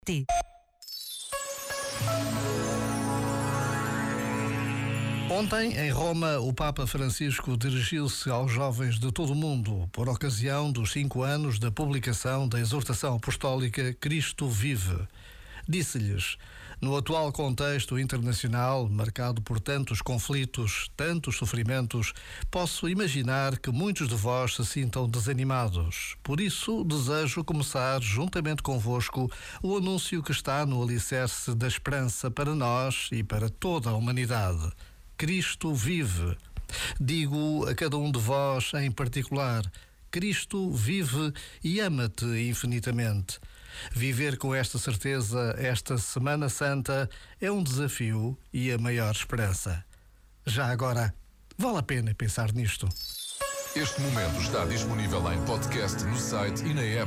T. Ontem, em Roma, o Papa Francisco dirigiu-se aos jovens de todo o mundo por ocasião dos 5 anos da publicação da exortação apostólica Cristo Vive. Disse-lhes: no atual contexto internacional, marcado por tantos conflitos, tantos sofrimentos, posso imaginar que muitos de vós se sintam desanimados. Por isso, desejo começar, juntamente convosco, o anúncio que está no alicerce da esperança para nós e para toda a humanidade. Cristo vive. Digo a cada um de vós em particular: Cristo vive e ama-te infinitamente. Viver com esta certeza esta Semana Santa é um desafio e a maior esperança. Já agora, vale a pena pensar nisto. Este momento está disponível em podcast no site e na app.